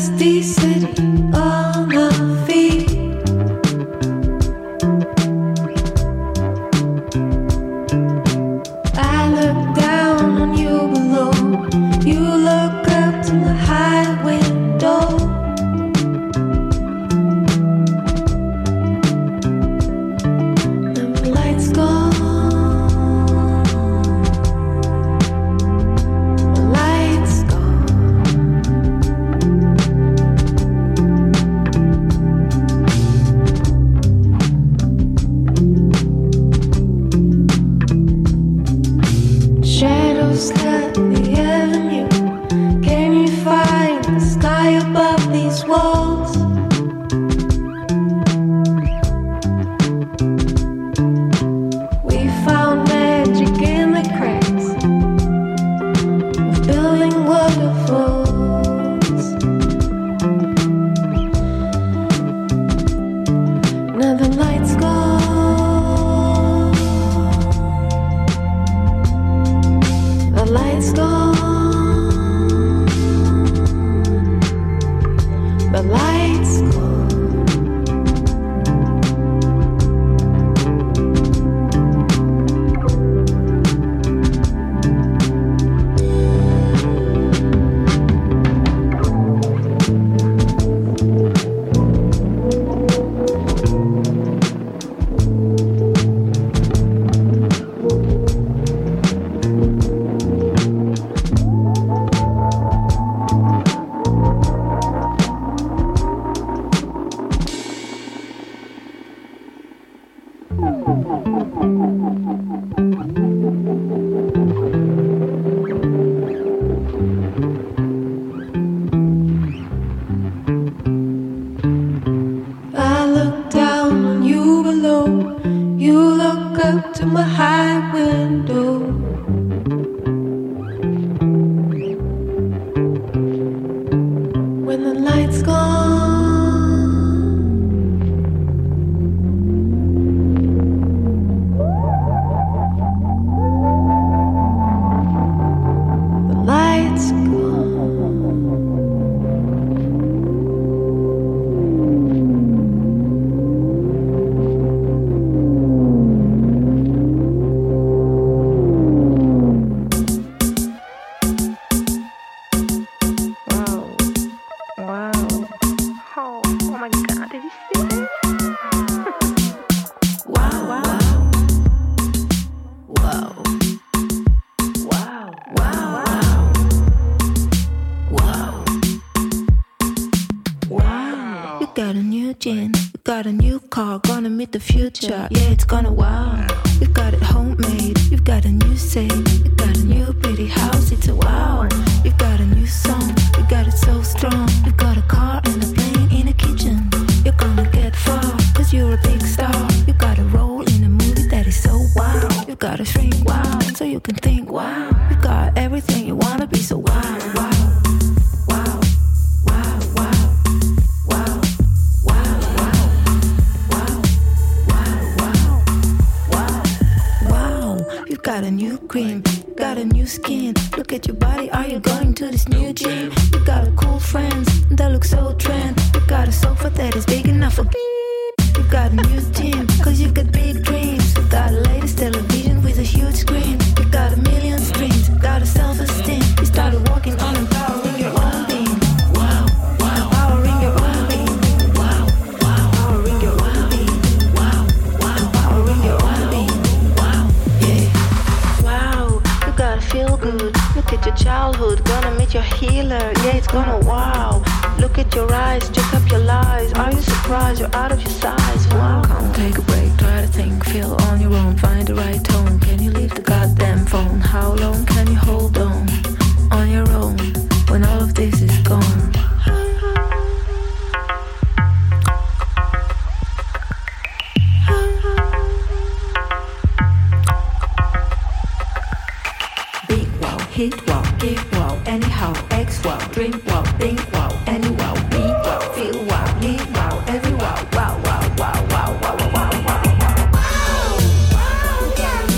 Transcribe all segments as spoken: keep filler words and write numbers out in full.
dusty city on my feet. I look down on you below. You look up to the high window. And the lights go. Cut the avenue. Can you find the sky above these walls? We found magic in the cracks of building waterfalls. Now the lights go. The lights go. The lights go. To my high window. When the lights gone, the lights the future, yeah, it's gonna wow. We've got it homemade, you've got a new say, you've got a new pretty house, it's a wow. You've got a new song, you got it so strong. You've got a car and a plane in a kitchen. You're gonna get far, cause you're a big star. You got a role in a movie that is so wow. You've got to shrink, wow, so you can think, wow. You've got everything you wanna be, so wow, wow. Got a new cream, got a new skin. Look at your body, are you going to this new gym? You got a cool friends that look so trend. You got a sofa that is big enough for beep. You got a new gym, cause you got big dreams. You got a latest television with a huge screen. You got a million streams, got a self-esteem. You started working on empowering your own being. Wow, wow, empowering your own being. Wow, wow, empowering your own being. Wow, wow, empowering your own being. Gotta feel good. Look at your childhood, gonna meet your healer. Yeah, it's gonna wow. Look at your eyes, check up your lies. Are you surprised you're out of your size? Wow. Come take a break, try to think, feel on your own. Find the right tone. Can you leave the goddamn phone? How long can you hold on on your own when all of this is gone? Hit wow, give wow, anyhow, X wow, drink wow, think wow, any wow, be wow, feel wow, live wow, every wow, wow, wow, wow, wow, wow, wow, wow, wow, wow, wow, yeah.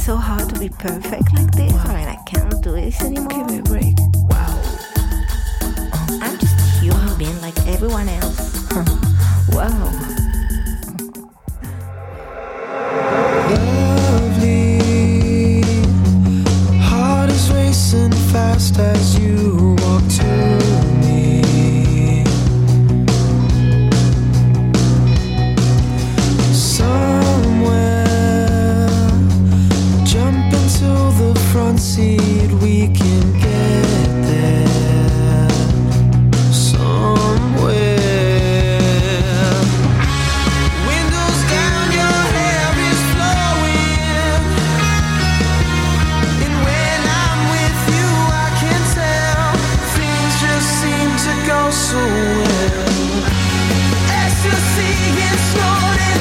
so hard to be perfect like this? Wow. I mean, I can't do this anymore. Give me a break. Wow. I'm just a human wow. being like everyone else. Wow. Lovely, heart is racing fast as you walk to me. Somewhere, jump into the front seat, we can get there. Somewhere. So well, ecstasy and snorting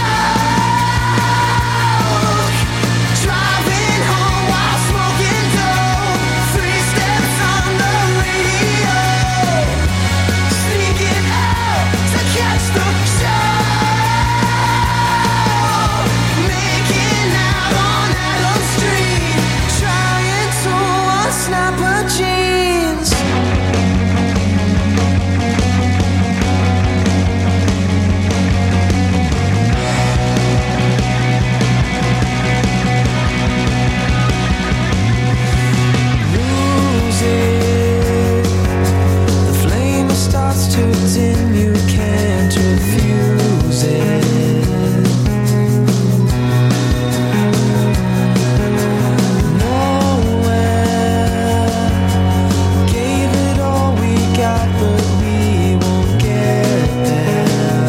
coke, driving home while smoking dope, three steps on the radio, sneaking out to catch the show, making out on Adams Street, trying to unsnap her jeans. To dim, you can't refuse it. Nowhere, gave it all we got, but we won't get there.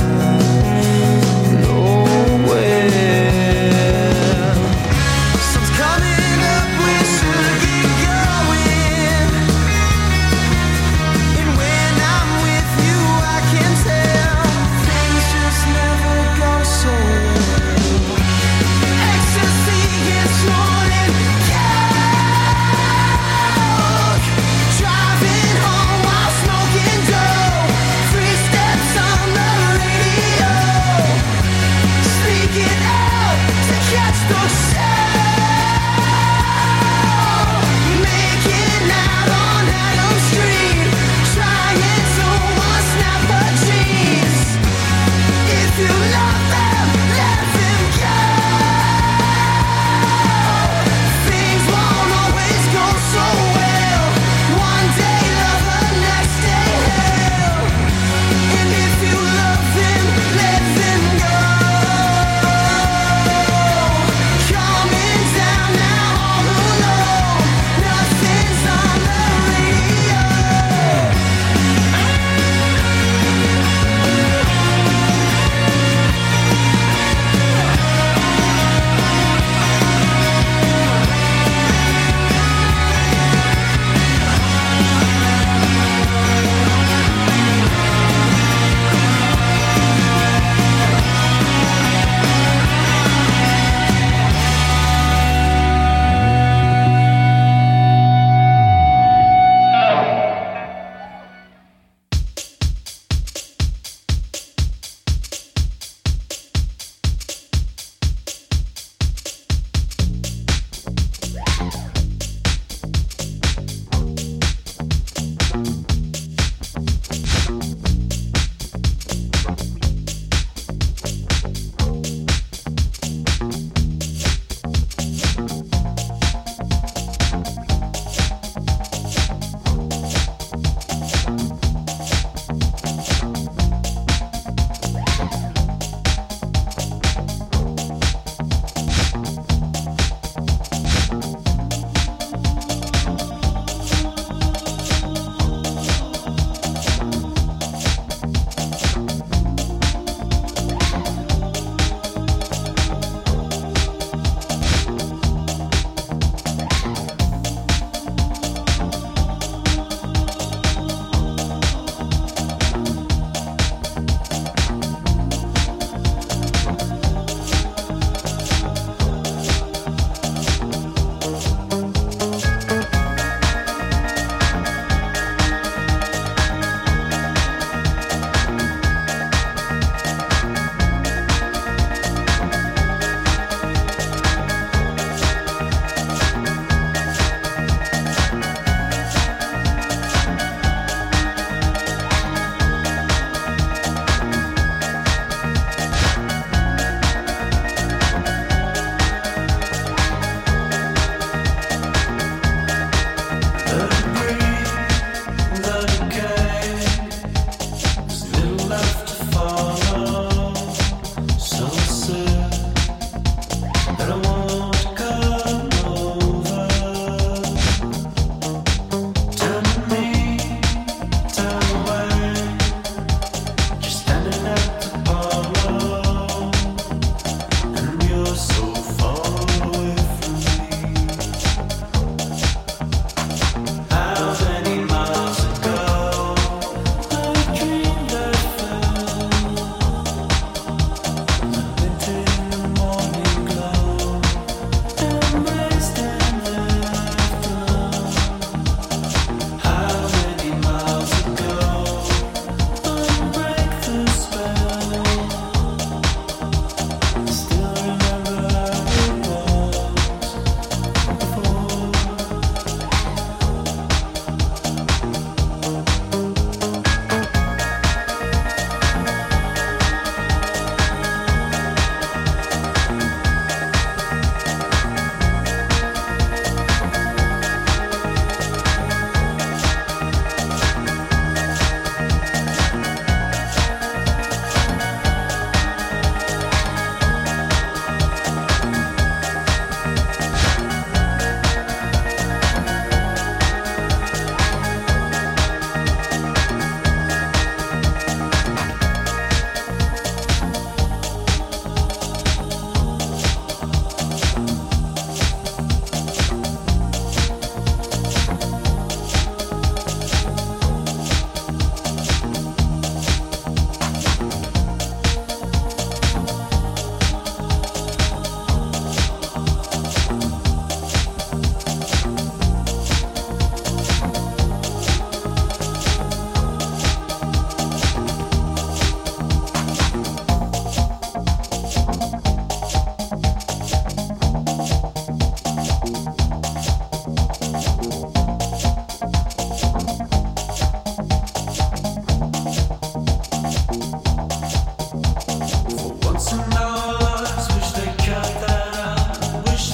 Nowhere. Sun's coming up, we should get going. And when I'm with you, I can tell things just never go so well. Ecstasy is snorting coke, driving home while smoking dope, three steps on the radio, sneaking out to catch the show, making out on Adam Street, trying to unsnap her jeans. If you love them, let them go. Things won't always go so well. One day love her, next day hell. And if you love them, let them go. Come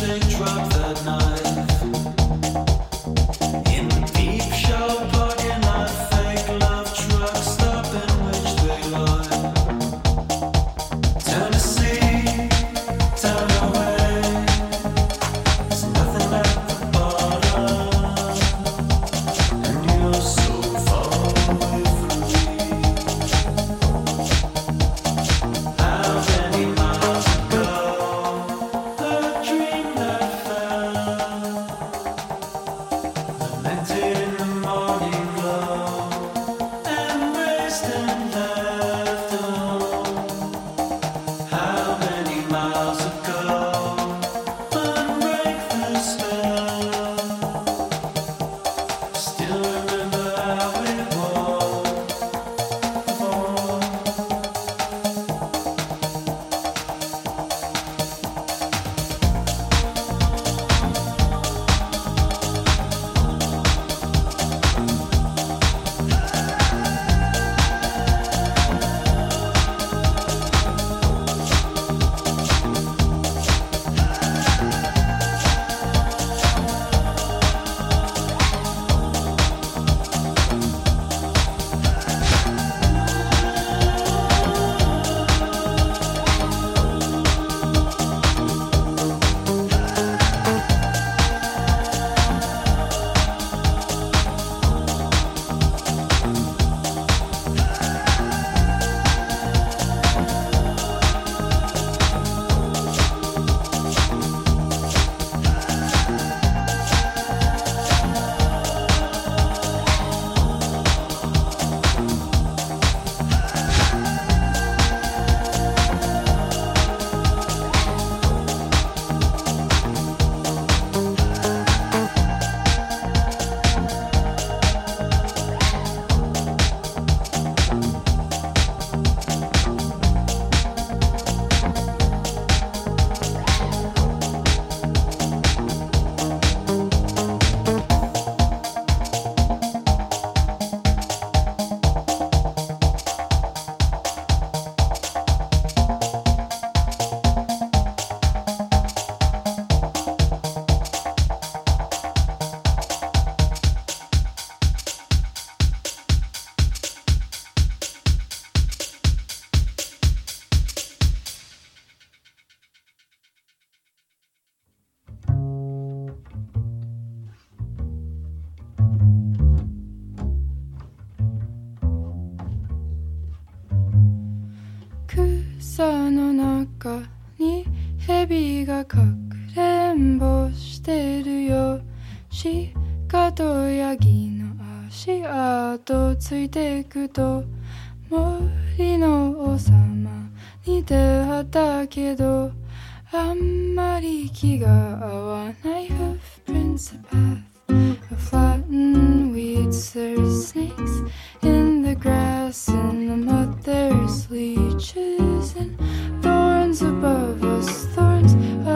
草の中に蛇がかくれんぼしてるよ。鹿とヤギの足跡ついてくと森の王様に出会ったけどあんまり気が合わない Hoofprints a path of flattened weeds. There's snakes in the grass and the mud. There's leeches and thorns above us, thorns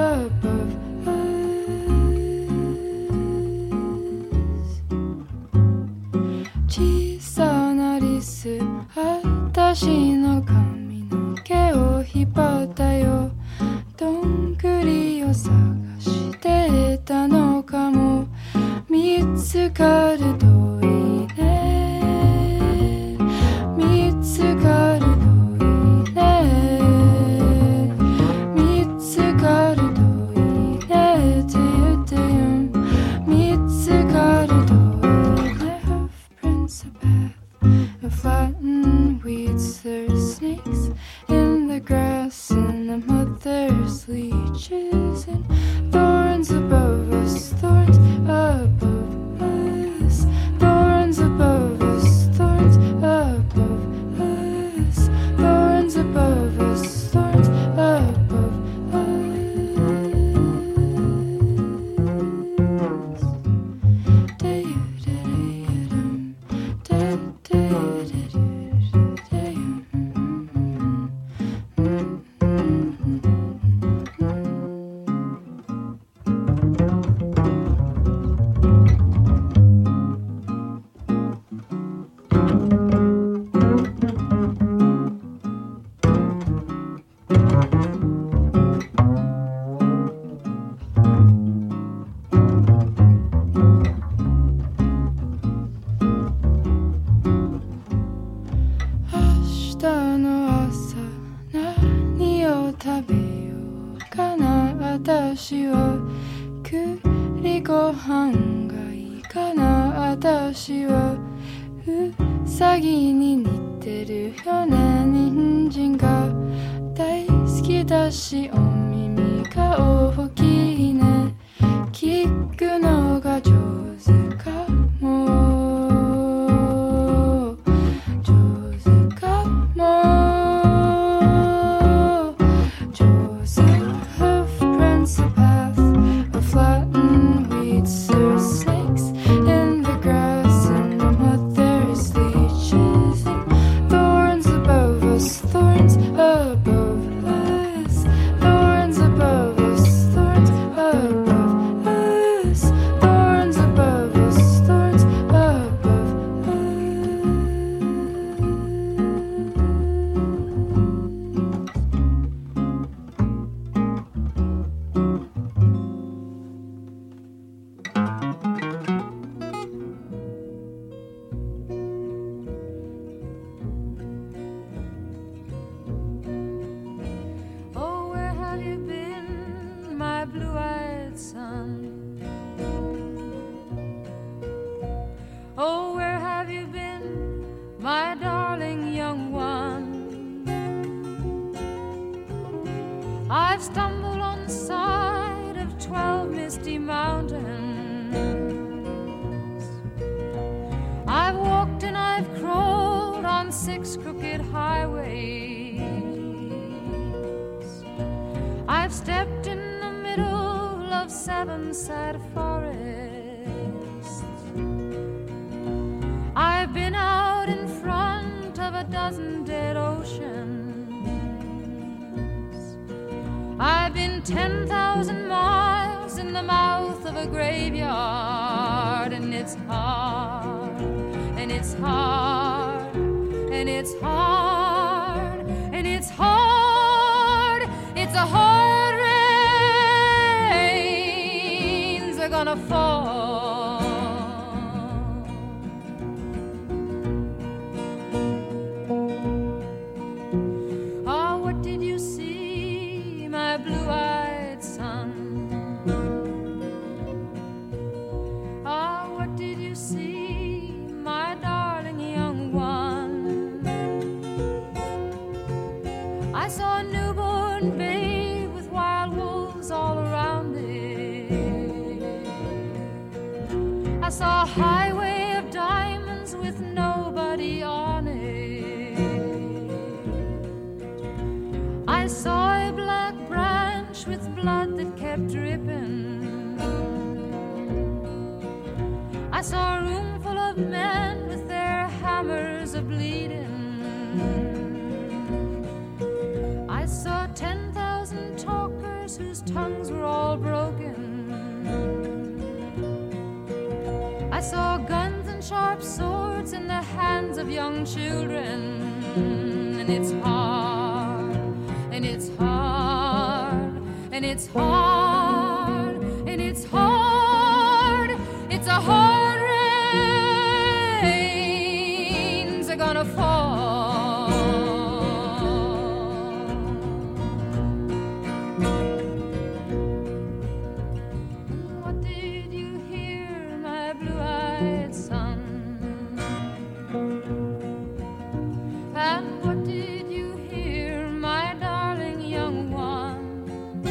above us. 小さなリス、私の髪の毛を引っ張ったよ。どんぐりを探してたのかも。見つかるといいね。見つかるといいね。見つかるといいねって言ってよ。見つかるといいね。Hoofprints a path of flattened weeds. There's snakes in the grass and the mud. There's leeches and thorns above us, thorns above us. 栗ご飯がいいかな。私はうさぎに似てるよね。人参が大好きだしお耳が大きいね。聞くのが上手かも。上手かも。 I've stumbled on the side of twelve misty mountains. I've walked and I've crawled on six crooked highways. I've stepped in the middle of seven sad forests. I've been out in front of a dozen dead oceans. I've been ten thousand miles in the mouth of a graveyard, and it's hard, and it's hard, and it's hard, and it's hard. It's a hard rains are gonna fall. Oh, what did you see, my blue-eyed son? Ah, oh, what did you see, my darling young one? I saw a newborn babe with wild wolves all around it. I saw a highway of diamonds with nobody on it. I saw a black branch with blood that kept dripping. I saw a room full of men with their hammers a-bleeding. I saw ten thousand talkers whose tongues were all broken. I saw guns and sharp swords in the hands of young children. And it's hard, and it's hard, and it's hard, and it's hard. It's a hard rains are gonna fall. What did you hear, my blue-eyed son? And what did you hear, my darling young one?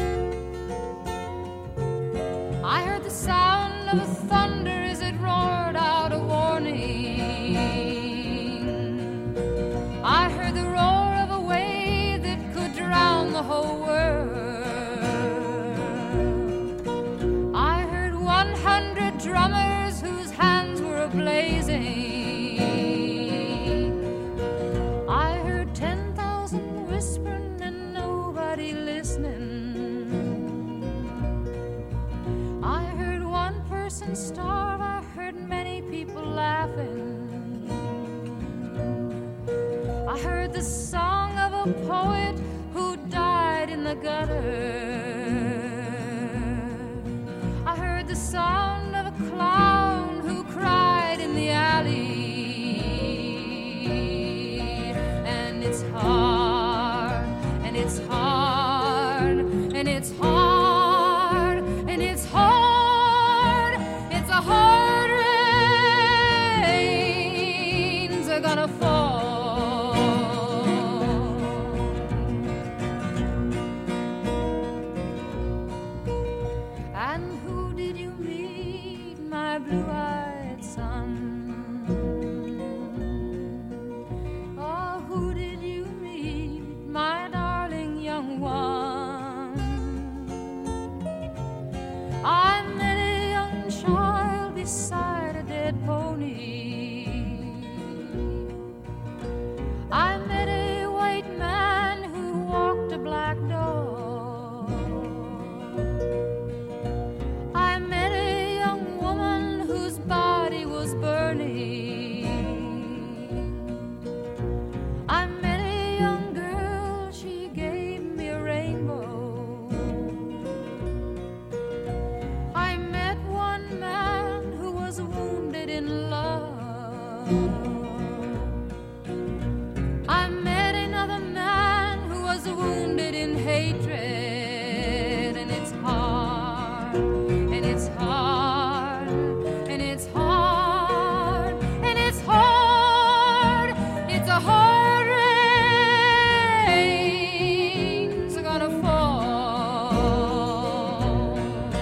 I heard the sound of thunder as it roared out a warning. I heard the roar of a wave that could drown the whole world. I heard one hundred drummers whose hands were ablazing. I heard ten thousand whispering and nobody listening. I heard one person starve, I heard many people laughing. I heard the song of a poet who died in the gutter. I heard the sound of a clown who cried in the alley. And it's hard, and it's hard, and it's hard, and it's hard. did you meet my blue-eyed son? Oh, who did you meet, my darling young one? I met a young child beside a dead pony. I met a white man who walked a black dog. I met a young woman whose body was burning. I met a young girl, she gave me a rainbow. I met one man who was wounded in love. I met another man who was wounded in hatred, and it's hard, and it's hard, and it's hard, and it's hard. It's a hard rain's gonna fall.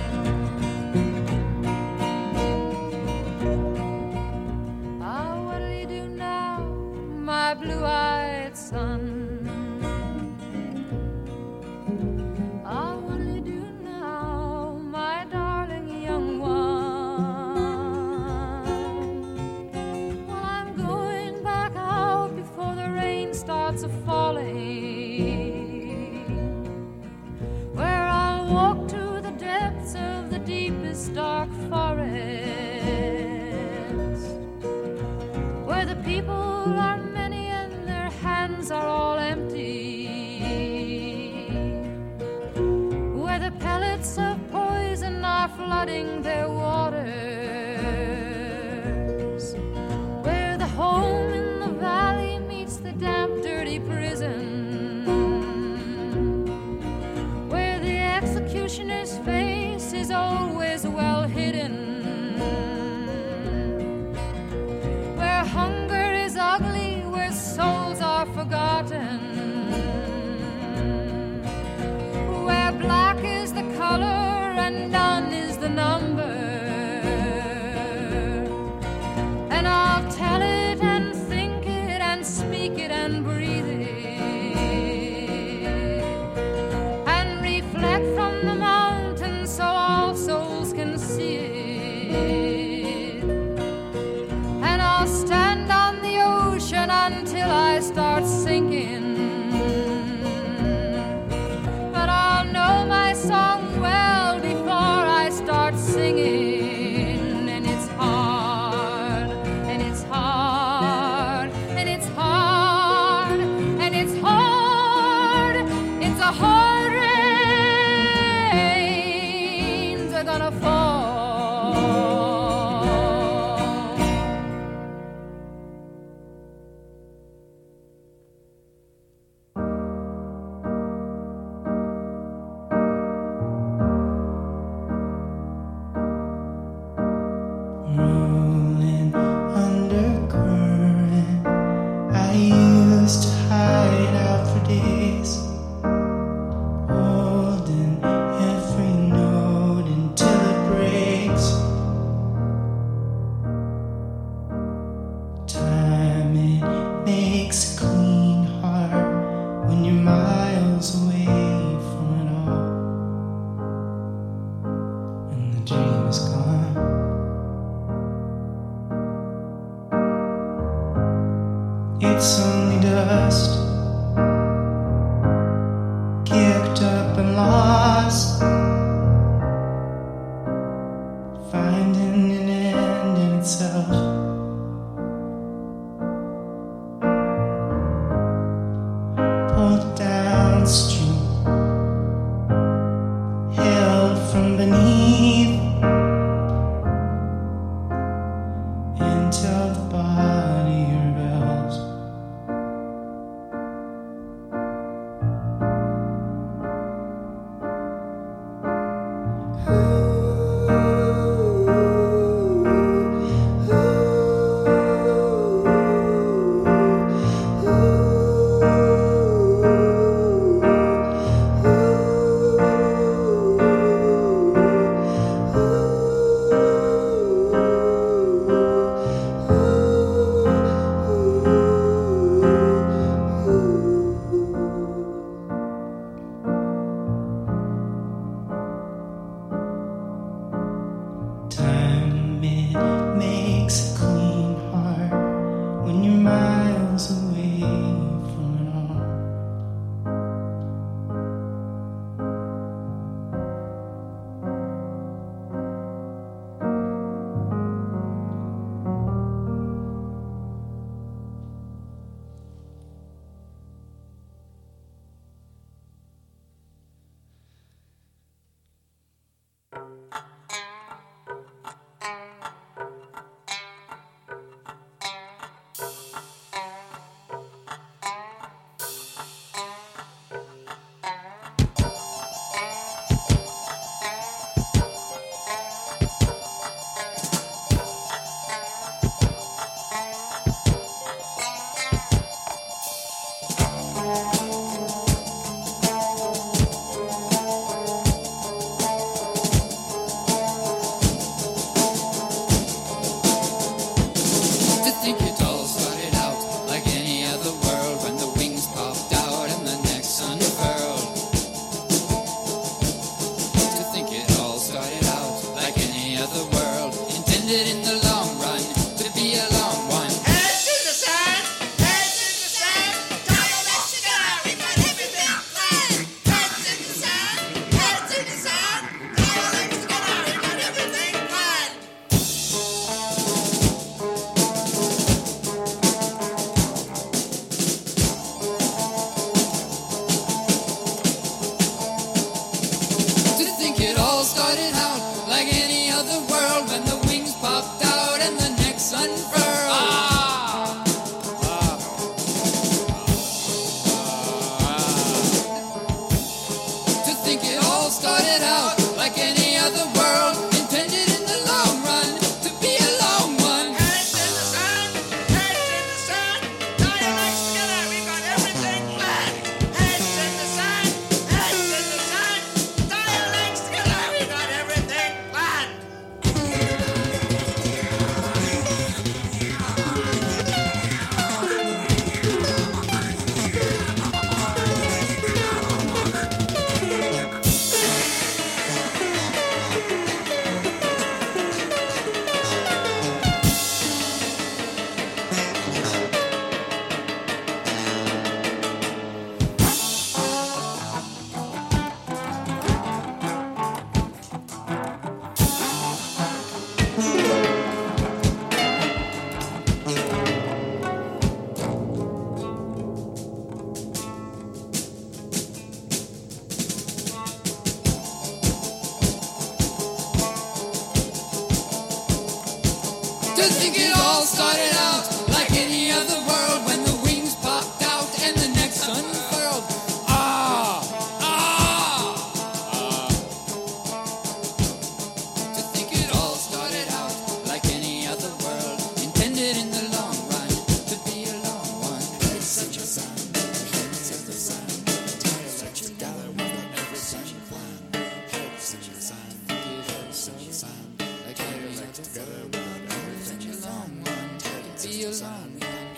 Ah, what'll you do now, my blue-eyed son? Ah, what'll you do now, my darling young one? Well, I'm going back out before the rain starts a-falling, where I'll walk to the depths of the deepest dark forest, where the people are many and their hands are all empty, where the pellets of poison are flooding their waters, where the home in the valley meets the damp, dirty prison, where the executioner's face is always well hidden, where hunger is ugly, where souls are forgotten, where black is the color and none is the number. And I'll tell it and think it and speak it and breathe it, and reflect from the mountain so all souls can see it. And I'll stand on the ocean until I start sinking, but I'll know my song well before I start singing. And it's hard, and it's hard, and it's hard, and it's hard. It's a hard rain's are gonna fall. Rolling undercurrent, I used to hide out for days, holding every note until it breaks. Time, it makes a clean heart when you're miles away from it all, and the dream is gone. It's only dust, kicked up and lost, finding an end in itself. Pulled downstream, held from beneath, until the body rebels. Together we got everything you long one. Be alone.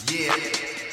Yeah.